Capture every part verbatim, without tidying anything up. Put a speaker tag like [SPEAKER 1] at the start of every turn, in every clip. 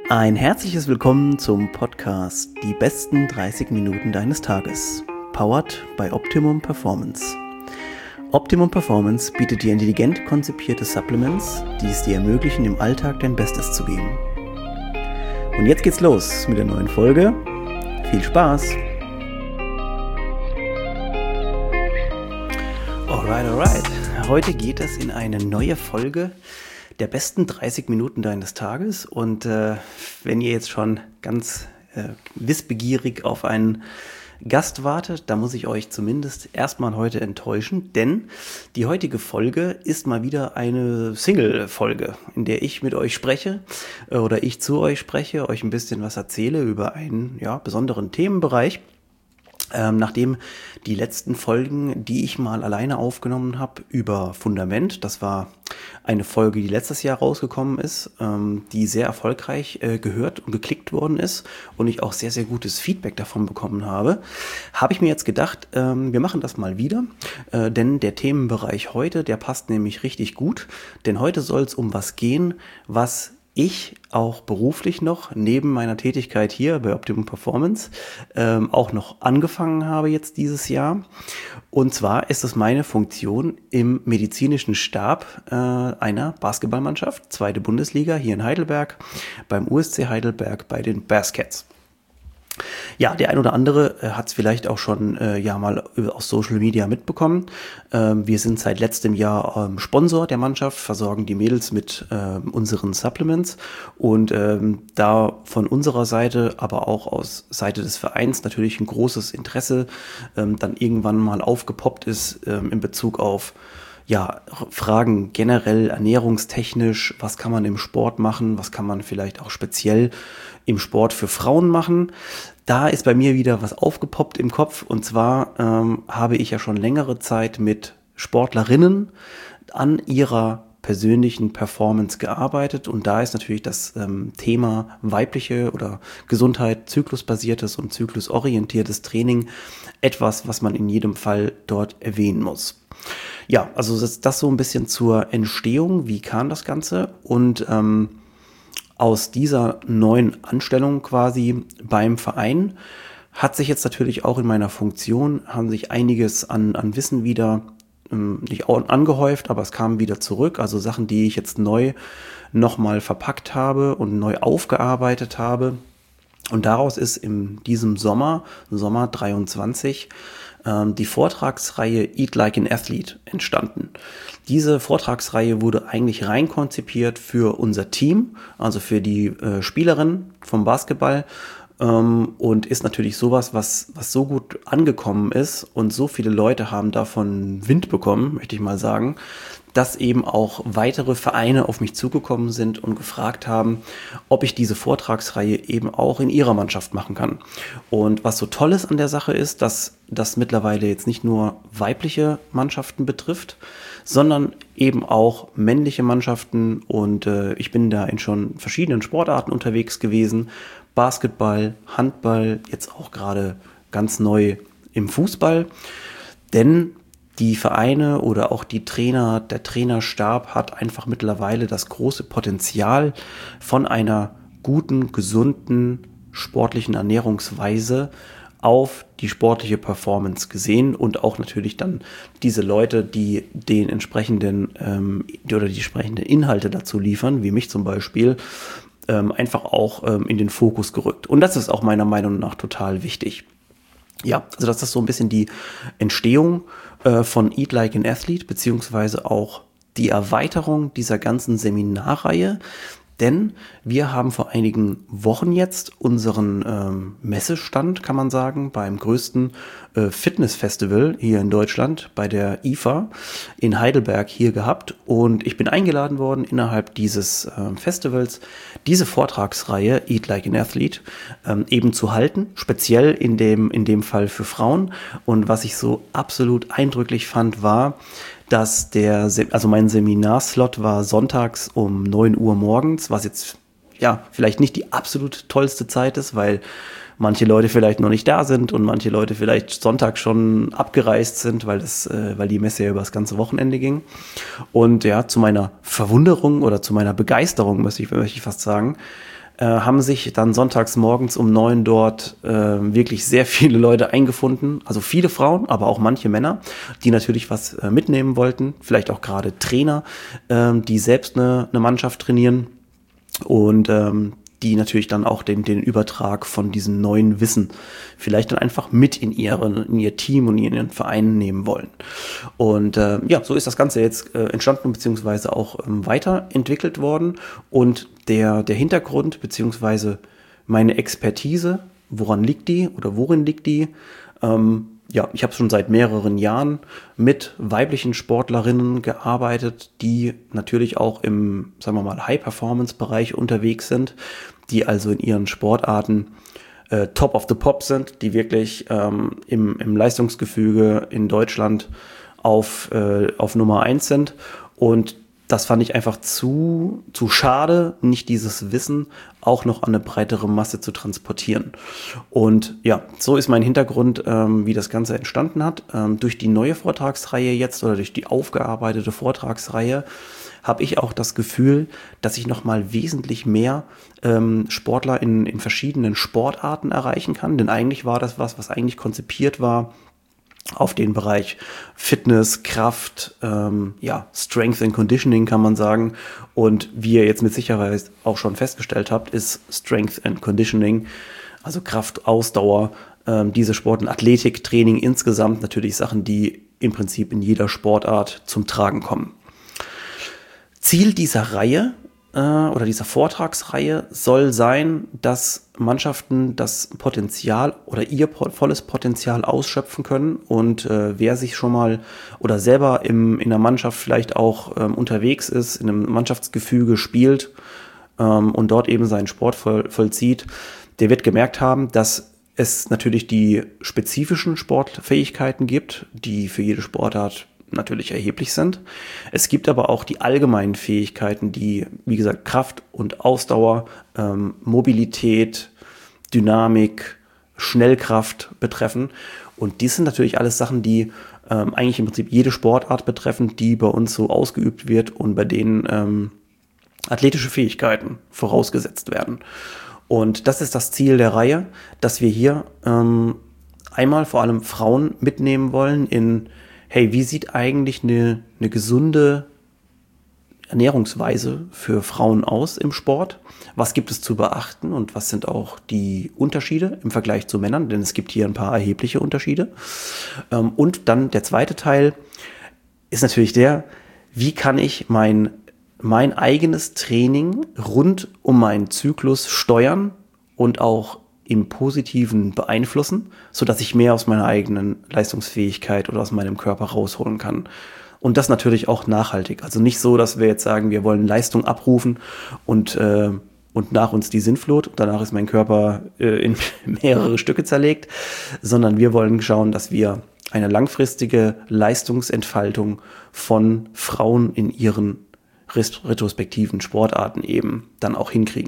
[SPEAKER 1] Ein herzliches Willkommen zum Podcast Die besten dreißig Minuten deines Tages, powered by Optimum Performance. Optimum Performance bietet dir intelligent konzipierte Supplements, die es dir ermöglichen, im Alltag dein Bestes zu geben. Und jetzt geht's los mit der neuen Folge. Viel Spaß! Alright, alright. Heute geht es in eine neue Folge der besten dreißig Minuten deines Tages. Und äh, wenn ihr jetzt schon ganz äh, wissbegierig auf einen Gast wartet, da muss ich euch zumindest erstmal heute enttäuschen, denn die heutige Folge ist mal wieder eine Single-Folge, in der ich mit euch spreche äh, oder ich zu euch spreche, euch ein bisschen was erzähle über einen ja, besonderen Themenbereich. Ähm, nachdem die letzten Folgen, die ich mal alleine aufgenommen habe über Fundament, das war eine Folge, die letztes Jahr rausgekommen ist, ähm, die sehr erfolgreich äh, gehört und geklickt worden ist und ich auch sehr, sehr gutes Feedback davon bekommen habe, habe ich mir jetzt gedacht, ähm, wir machen das mal wieder, äh, denn der Themenbereich heute, der passt nämlich richtig gut, denn heute soll es um was gehen, was ich auch beruflich noch neben meiner Tätigkeit hier bei Optimum Performance ähm, auch noch angefangen habe jetzt dieses Jahr. Und zwar ist es meine Funktion im medizinischen Stab äh, einer Basketballmannschaft, zweite Bundesliga hier in Heidelberg, beim U S C Heidelberg bei den Bearcats. Ja, der ein oder andere äh, hat es vielleicht auch schon äh, ja mal aus Social Media mitbekommen. Ähm, wir sind seit letztem Jahr ähm, Sponsor der Mannschaft, versorgen die Mädels mit ähm, unseren Supplements und ähm, da von unserer Seite, aber auch aus Seite des Vereins natürlich ein großes Interesse ähm, dann irgendwann mal aufgepoppt ist ähm, in Bezug auf ja, Fragen generell ernährungstechnisch, was kann man im Sport machen, was kann man vielleicht auch speziell im Sport für Frauen machen. Da ist bei mir wieder was aufgepoppt im Kopf und zwar ähm, habe ich ja schon längere Zeit mit Sportlerinnen an ihrer persönlichen Performance gearbeitet und da ist natürlich das ähm, Thema weibliche oder Gesundheit, zyklusbasiertes und zyklusorientiertes Training etwas, was man in jedem Fall dort erwähnen muss. Ja, also das, das so ein bisschen zur Entstehung, wie kam das Ganze und ähm, aus dieser neuen Anstellung quasi beim Verein hat sich jetzt natürlich auch in meiner Funktion, haben sich einiges an, an Wissen wieder ähm, nicht angehäuft, aber es kam wieder zurück, also Sachen, die ich jetzt neu nochmal verpackt habe und neu aufgearbeitet habe. Und daraus ist in diesem Sommer, Sommer dreiundzwanzig, die Vortragsreihe Eat Like an Athlete entstanden. Diese Vortragsreihe wurde eigentlich rein konzipiert für unser Team, also für die äh, Spielerinnen vom Basketball ähm, und ist natürlich sowas, was, was so gut angekommen ist und so viele Leute haben davon Wind bekommen, möchte ich mal sagen, dass eben auch weitere Vereine auf mich zugekommen sind und gefragt haben, ob ich diese Vortragsreihe eben auch in ihrer Mannschaft machen kann. Und was so toll ist an der Sache ist, dass das mittlerweile jetzt nicht nur weibliche Mannschaften betrifft, sondern eben auch männliche Mannschaften. Und äh, ich bin da in schon verschiedenen Sportarten unterwegs gewesen. Basketball, Handball, jetzt auch gerade ganz neu im Fußball. Denn die Vereine oder auch die Trainer, der Trainerstab hat einfach mittlerweile das große Potenzial von einer guten, gesunden, sportlichen Ernährungsweise auf die sportliche Performance gesehen und auch natürlich dann diese Leute, die den entsprechenden ähm, oder die entsprechenden Inhalte dazu liefern, wie mich zum Beispiel, ähm, einfach auch ähm, in den Fokus gerückt. Und das ist auch meiner Meinung nach total wichtig. Ja, also das ist so ein bisschen die Entstehung äh, von Eat Like an Athlete, beziehungsweise auch die Erweiterung dieser ganzen Seminarreihe. Denn wir haben vor einigen Wochen jetzt unseren ähm, Messestand, kann man sagen, beim größten äh, Fitnessfestival hier in Deutschland, bei der I F A in Heidelberg hier gehabt. Und ich bin eingeladen worden, innerhalb dieses äh, Festivals diese Vortragsreihe Eat Like an Athlete ähm, eben zu halten, speziell in dem, in dem Fall für Frauen. Und was ich so absolut eindrücklich fand, war, dass der, also mein Seminarslot war sonntags um neun Uhr morgens, was jetzt ja, vielleicht nicht die absolut tollste Zeit ist, weil manche Leute vielleicht noch nicht da sind und manche Leute vielleicht Sonntag schon abgereist sind, weil das, äh, weil die Messe ja über das ganze Wochenende ging. Und ja, zu meiner Verwunderung oder zu meiner Begeisterung, möchte ich, möchte ich fast sagen, äh, haben sich dann sonntags morgens um neun dort äh, wirklich sehr viele Leute eingefunden. Also viele Frauen, aber auch manche Männer, die natürlich was äh, mitnehmen wollten. Vielleicht auch gerade Trainer, äh, die selbst eine, eine Mannschaft trainieren. Und ähm, die natürlich dann auch den, den Übertrag von diesem neuen Wissen vielleicht dann einfach mit in, ihre, in ihr Team und in ihren Verein nehmen wollen. Und äh, ja, so ist das Ganze jetzt äh, entstanden beziehungsweise auch ähm, weiterentwickelt worden. Und der, der Hintergrund beziehungsweise meine Expertise, woran liegt die oder worin liegt die? Ähm, ja, ich habe schon seit mehreren Jahren mit weiblichen Sportlerinnen gearbeitet, die natürlich auch im, sagen wir mal, High-Performance-Bereich unterwegs sind, die also in ihren Sportarten äh, top of the pop sind, die wirklich ähm, im, im Leistungsgefüge in Deutschland auf, äh, auf Nummer eins sind. Und das fand ich einfach zu, zu schade, nicht dieses Wissen auch noch an eine breitere Masse zu transportieren. Und ja, so ist mein Hintergrund, ähm, wie das Ganze entstanden hat. Ähm, durch die neue Vortragsreihe jetzt oder durch die aufgearbeitete Vortragsreihe habe ich auch das Gefühl, dass ich nochmal wesentlich mehr ähm, Sportler in, in verschiedenen Sportarten erreichen kann. Denn eigentlich war das was, was eigentlich konzipiert war auf den Bereich Fitness, Kraft, ähm, ja, Strength and Conditioning kann man sagen. Und wie ihr jetzt mit Sicherheit auch schon festgestellt habt, ist Strength and Conditioning, also Kraft, Ausdauer, ähm, diese Sport- und Athletiktraining insgesamt natürlich Sachen, die im Prinzip in jeder Sportart zum Tragen kommen. Ziel dieser Reihe äh, oder dieser Vortragsreihe soll sein, dass Mannschaften das Potenzial oder ihr volles Potenzial ausschöpfen können und äh, wer sich schon mal oder selber im, in der Mannschaft vielleicht auch ähm, unterwegs ist, in einem Mannschaftsgefüge spielt ähm, und dort eben seinen Sport voll, vollzieht, der wird gemerkt haben, dass es natürlich die spezifischen Sportfähigkeiten gibt, die für jede Sportart natürlich erheblich sind. Es gibt aber auch die allgemeinen Fähigkeiten, die, wie gesagt, Kraft und Ausdauer, ähm, Mobilität, Dynamik, Schnellkraft betreffen. Und dies sind natürlich alles Sachen, die ähm, eigentlich im Prinzip jede Sportart betreffen, die bei uns so ausgeübt wird und bei denen ähm, athletische Fähigkeiten vorausgesetzt werden. Und das ist das Ziel der Reihe, dass wir hier ähm, einmal vor allem Frauen mitnehmen wollen in hey, wie sieht eigentlich eine, eine gesunde Ernährungsweise für Frauen aus im Sport? Was gibt es zu beachten und was sind auch die Unterschiede im Vergleich zu Männern? Denn es gibt hier ein paar erhebliche Unterschiede. Und dann der zweite Teil ist natürlich der, wie kann ich mein, mein eigenes Training rund um meinen Zyklus steuern und auch im Positiven beeinflussen, sodass ich mehr aus meiner eigenen Leistungsfähigkeit oder aus meinem Körper rausholen kann. Und das natürlich auch nachhaltig. Also nicht so, dass wir jetzt sagen, wir wollen Leistung abrufen und, äh, und nach uns die Sinnflut. Danach ist mein Körper äh, in mehrere Stücke zerlegt, sondern wir wollen schauen, dass wir eine langfristige Leistungsentfaltung von Frauen in ihren retrospektiven Sportarten eben dann auch hinkriegen.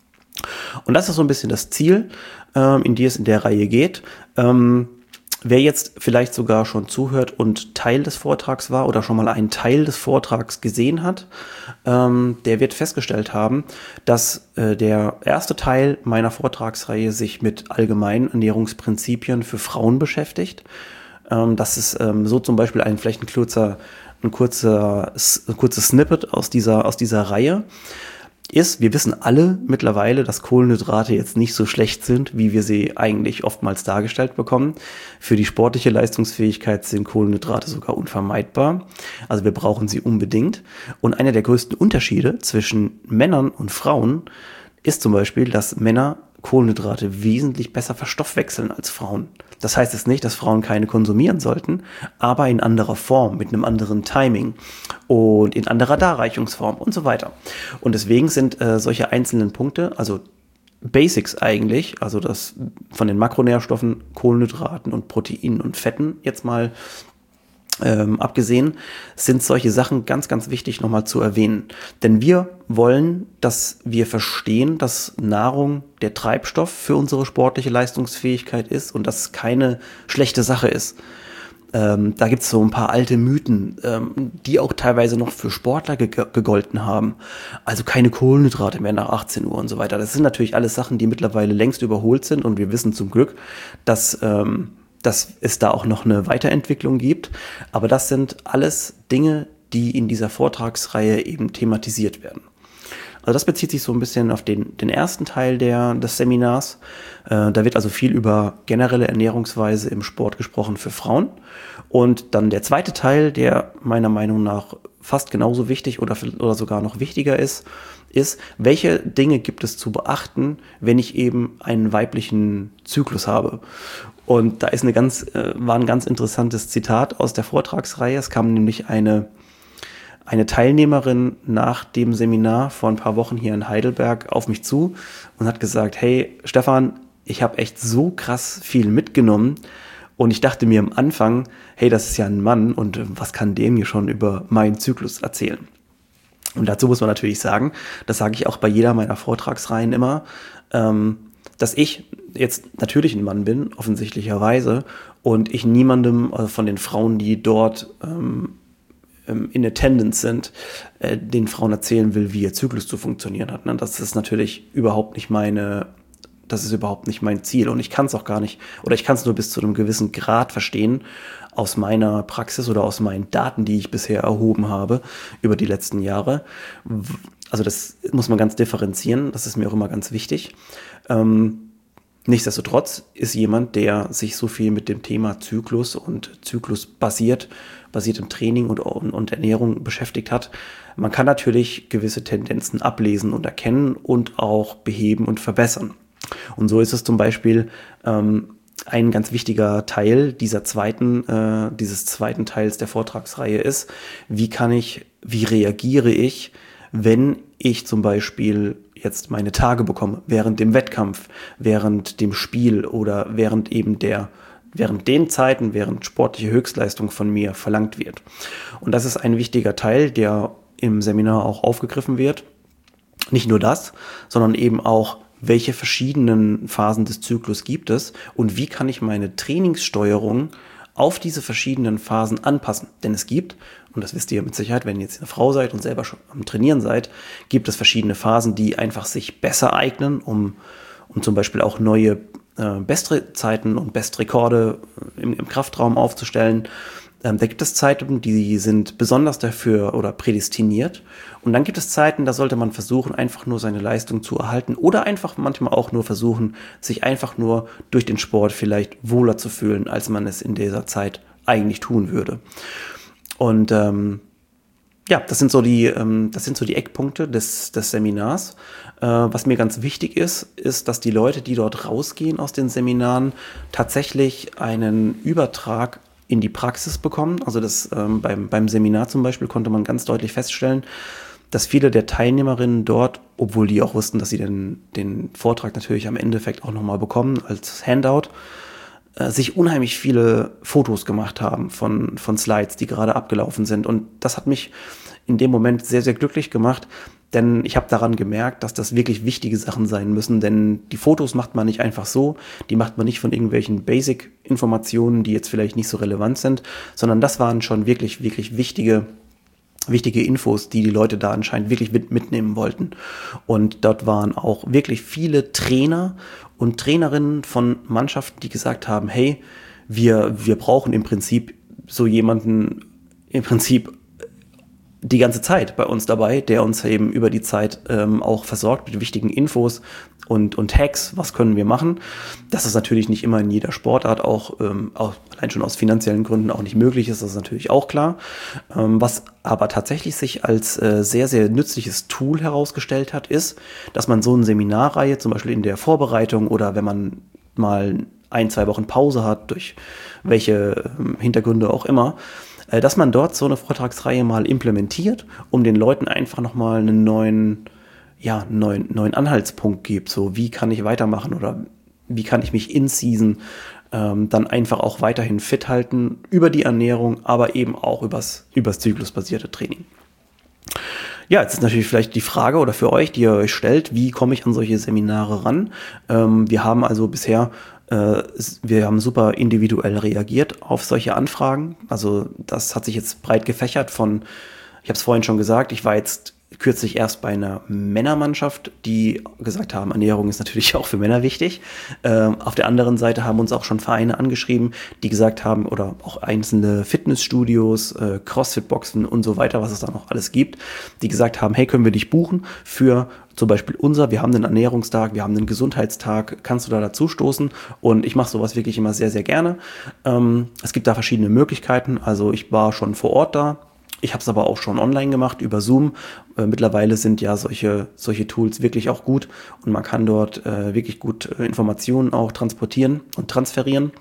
[SPEAKER 1] Und das ist so ein bisschen das Ziel, ähm, in die es in der Reihe geht. Ähm, wer jetzt vielleicht sogar schon zuhört und Teil des Vortrags war oder schon mal einen Teil des Vortrags gesehen hat, ähm, der wird festgestellt haben, dass äh, der erste Teil meiner Vortragsreihe sich mit allgemeinen Ernährungsprinzipien für Frauen beschäftigt. Ähm, das ist ähm, so zum Beispiel ein vielleicht ein kurzer, ein kurzer, ein kurzes Snippet aus dieser, aus dieser Reihe. Ist, wir wissen alle mittlerweile, dass Kohlenhydrate jetzt nicht so schlecht sind, wie wir sie eigentlich oftmals dargestellt bekommen. Für die sportliche Leistungsfähigkeit sind Kohlenhydrate sogar unvermeidbar. Also wir brauchen sie unbedingt. Und einer der größten Unterschiede zwischen Männern und Frauen ist zum Beispiel, dass Männer Kohlenhydrate wesentlich besser verstoffwechseln als Frauen. Das heißt jetzt nicht, dass Frauen keine konsumieren sollten, aber in anderer Form, mit einem anderen Timing und in anderer Darreichungsform und so weiter. Und deswegen sind äh, solche einzelnen Punkte, also Basics eigentlich, also das von den Makronährstoffen, Kohlenhydraten und Proteinen und Fetten jetzt mal Ähm, abgesehen sind solche Sachen ganz, ganz wichtig nochmal zu erwähnen. Denn wir wollen, dass wir verstehen, dass Nahrung der Treibstoff für unsere sportliche Leistungsfähigkeit ist und dass es keine schlechte Sache ist. Ähm, da gibt es so ein paar alte Mythen, ähm, die auch teilweise noch für Sportler ge- gegolten haben. Also keine Kohlenhydrate mehr nach achtzehn Uhr und so weiter. Das sind natürlich alles Sachen, die mittlerweile längst überholt sind und wir wissen zum Glück, dass ähm, dass es da auch noch eine Weiterentwicklung gibt. Aber das sind alles Dinge, die in dieser Vortragsreihe eben thematisiert werden. Also das bezieht sich so ein bisschen auf den, den ersten Teil der, des Seminars. Äh, da wird also viel über generelle Ernährungsweise im Sport gesprochen für Frauen. Und dann der zweite Teil, der meiner Meinung nach fast genauso wichtig oder, oder sogar noch wichtiger ist, ist, welche Dinge gibt es zu beachten, wenn ich eben einen weiblichen Zyklus habe. Und da ist eine ganz, äh, war ein ganz interessantes Zitat aus der Vortragsreihe. Es kam nämlich eine, eine Teilnehmerin nach dem Seminar vor ein paar Wochen hier in Heidelberg auf mich zu und hat gesagt, hey Stefan, ich habe echt so krass viel mitgenommen. Und ich dachte mir am Anfang, hey, das ist ja ein Mann und was kann dem hier schon über meinen Zyklus erzählen? Und dazu muss man natürlich sagen, das sage ich auch bei jeder meiner Vortragsreihen immer, ähm, dass ich jetzt natürlich ein Mann bin, offensichtlicherweise, und ich niemandem also von den Frauen, die dort ähm, in Attendance sind, äh, den Frauen erzählen will, wie ihr Zyklus zu funktionieren hat. Ne? Das ist natürlich überhaupt nicht meine, das ist überhaupt nicht mein Ziel und ich kann es auch gar nicht, oder ich kann es nur bis zu einem gewissen Grad verstehen aus meiner Praxis oder aus meinen Daten, die ich bisher erhoben habe über die letzten Jahre. Also das muss man ganz differenzieren, das ist mir auch immer ganz wichtig. Ähm, nichtsdestotrotz ist jemand, der sich so viel mit dem Thema Zyklus und Zyklus basiert, basiert im Training und, und Ernährung beschäftigt hat. Man kann natürlich gewisse Tendenzen ablesen und erkennen und auch beheben und verbessern. Und so ist es zum Beispiel ähm, ein ganz wichtiger Teil dieser zweiten, äh, dieses zweiten Teils der Vortragsreihe ist, wie kann ich, wie reagiere ich, wenn ich zum Beispiel jetzt meine Tage bekomme, während dem Wettkampf, während dem Spiel oder während eben der, während den Zeiten, während sportliche Höchstleistung von mir verlangt wird. Und das ist ein wichtiger Teil, der im Seminar auch aufgegriffen wird. Nicht nur das, sondern eben auch, welche verschiedenen Phasen des Zyklus gibt es und wie kann ich meine Trainingssteuerung auf diese verschiedenen Phasen anpassen. Denn es gibt, und das wisst ihr mit Sicherheit, wenn ihr jetzt eine Frau seid und selber schon am Trainieren seid, gibt es verschiedene Phasen, die einfach sich besser eignen, um, um zum Beispiel auch neue äh, Bestzeiten und Bestrekorde im, im Kraftraum aufzustellen. Ähm, da gibt es Zeiten, die sind besonders dafür oder prädestiniert. Und dann gibt es Zeiten, da sollte man versuchen, einfach nur seine Leistung zu erhalten oder einfach manchmal auch nur versuchen, sich einfach nur durch den Sport vielleicht wohler zu fühlen, als man es in dieser Zeit eigentlich tun würde. Und ähm, ja, das sind so die, ähm, das sind so die Eckpunkte des, des Seminars. Äh, was mir ganz wichtig ist, ist, dass die Leute, die dort rausgehen aus den Seminaren, tatsächlich einen Übertrag in die Praxis bekommen. Also das ähm, beim, beim Seminar zum Beispiel konnte man ganz deutlich feststellen, dass viele der Teilnehmerinnen dort, obwohl die auch wussten, dass sie den, den Vortrag natürlich am Endeffekt auch nochmal bekommen als Handout, äh, sich unheimlich viele Fotos gemacht haben von, von Slides, die gerade abgelaufen sind. Und das hat mich in dem Moment sehr, sehr glücklich gemacht, denn ich habe daran gemerkt, dass das wirklich wichtige Sachen sein müssen, denn die Fotos macht man nicht einfach so, die macht man nicht von irgendwelchen Basic-Informationen, die jetzt vielleicht nicht so relevant sind, sondern das waren schon wirklich, wirklich wichtige wichtige Infos, die die Leute da anscheinend wirklich mit, mitnehmen wollten. Und dort waren auch wirklich viele Trainer und Trainerinnen von Mannschaften, die gesagt haben, hey, wir, wir brauchen im Prinzip so jemanden im Prinzip die ganze Zeit bei uns dabei, der uns eben über die Zeit ähm, auch versorgt mit wichtigen Infos und, und Hacks, was können wir machen. Das ist natürlich nicht immer in jeder Sportart auch, ähm, auch allein schon aus finanziellen Gründen auch nicht möglich ist, das ist natürlich auch klar. Ähm, was aber tatsächlich sich als äh, sehr, sehr nützliches Tool herausgestellt hat, ist, dass man so eine Seminarreihe, zum Beispiel in der Vorbereitung oder wenn man mal ein, zwei Wochen Pause hat, durch welche ähm, Hintergründe auch immer, äh, dass man dort so eine Vortragsreihe mal implementiert, um den Leuten einfach nochmal einen neuen ja, einen neuen, neuen Anhaltspunkt gibt, so wie kann ich weitermachen oder wie kann ich mich in Season ähm, dann einfach auch weiterhin fit halten über die Ernährung, aber eben auch übers, übers zyklusbasierte Training. Ja, jetzt ist natürlich vielleicht die Frage oder für euch, die ihr euch stellt, wie komme ich an solche Seminare ran? Ähm, wir haben also bisher, äh, wir haben super individuell reagiert auf solche Anfragen. Also das hat sich jetzt breit gefächert von, ich habe es vorhin schon gesagt, ich war jetzt kürzlich erst bei einer Männermannschaft, die gesagt haben, Ernährung ist natürlich auch für Männer wichtig. Ähm, auf der anderen Seite haben uns auch schon Vereine angeschrieben, die gesagt haben, oder auch einzelne Fitnessstudios, äh, Crossfit-Boxen und so weiter, was es da noch alles gibt, die gesagt haben, hey, können wir dich buchen für zum Beispiel unser, wir haben einen Ernährungstag, wir haben einen Gesundheitstag, kannst du da dazu stoßen? Und ich mache sowas wirklich immer sehr, sehr gerne. Ähm, es gibt da verschiedene Möglichkeiten, also ich war schon vor Ort da. Ich habe es aber auch schon online gemacht über Zoom. Äh, mittlerweile sind ja solche, solche Tools wirklich auch gut und man kann dort äh, wirklich gut äh, Informationen auch transportieren und transferieren.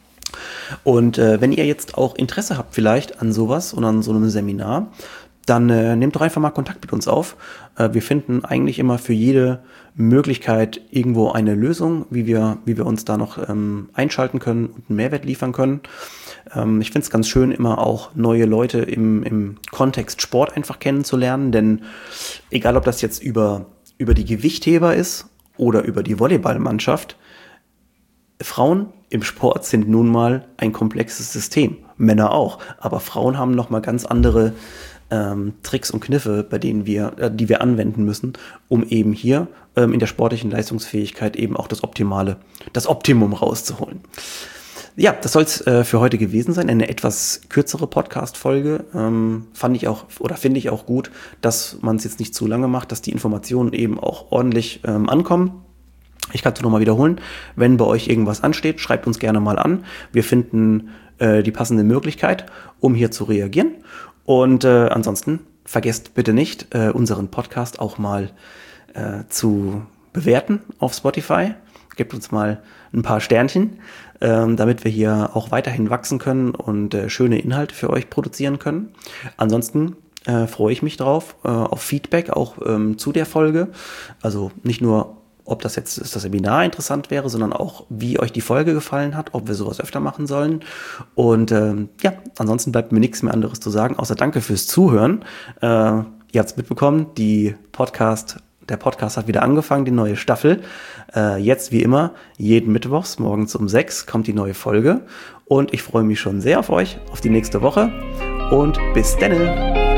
[SPEAKER 1] Und äh, wenn ihr jetzt auch Interesse habt vielleicht an sowas oder an so einem Seminar, dann äh, nehmt doch einfach mal Kontakt mit uns auf. Äh, wir finden eigentlich immer für jede Möglichkeit irgendwo eine Lösung, wie wir, wie wir uns da noch ähm, einschalten können und einen Mehrwert liefern können. Ähm, ich finde es ganz schön, immer auch neue Leute im, im Kontext Sport einfach kennenzulernen, denn egal, ob das jetzt über, über die Gewichtheber ist oder über die Volleyballmannschaft, Frauen im Sport sind nun mal ein komplexes System, Männer auch, aber Frauen haben noch mal ganz andere ähm, Tricks und Kniffe, bei denen wir, äh, die wir anwenden müssen, um eben hier ähm, in der sportlichen Leistungsfähigkeit eben auch das Optimale, das Optimum rauszuholen. Ja, das soll es äh, für heute gewesen sein. Eine etwas kürzere Podcast-Folge. Ähm, fand ich auch oder finde ich auch gut, dass man es jetzt nicht zu lange macht, dass die Informationen eben auch ordentlich ähm, ankommen. Ich kann es nur noch mal wiederholen. Wenn bei euch irgendwas ansteht, schreibt uns gerne mal an. Wir finden äh, die passende Möglichkeit, um hier zu reagieren. Und äh, ansonsten vergesst bitte nicht, äh, unseren Podcast auch mal äh, zu bewerten auf Spotify. Gebt uns mal ein paar Sternchen, ähm, damit wir hier auch weiterhin wachsen können und äh, schöne Inhalte für euch produzieren können. Ansonsten äh, freue ich mich drauf, äh, auf Feedback auch ähm, zu der Folge. Also nicht nur, ob das jetzt das Seminar interessant wäre, sondern auch, wie euch die Folge gefallen hat, ob wir sowas öfter machen sollen. Und ähm, ja, ansonsten bleibt mir nichts mehr anderes zu sagen, außer danke fürs Zuhören. Äh, ihr habt es mitbekommen, die Podcast Der Podcast hat wieder angefangen, die neue Staffel. Äh, jetzt wie immer, jeden Mittwochs morgens um sechs kommt die neue Folge. Und ich freue mich schon sehr auf euch, auf die nächste Woche. Und bis denne!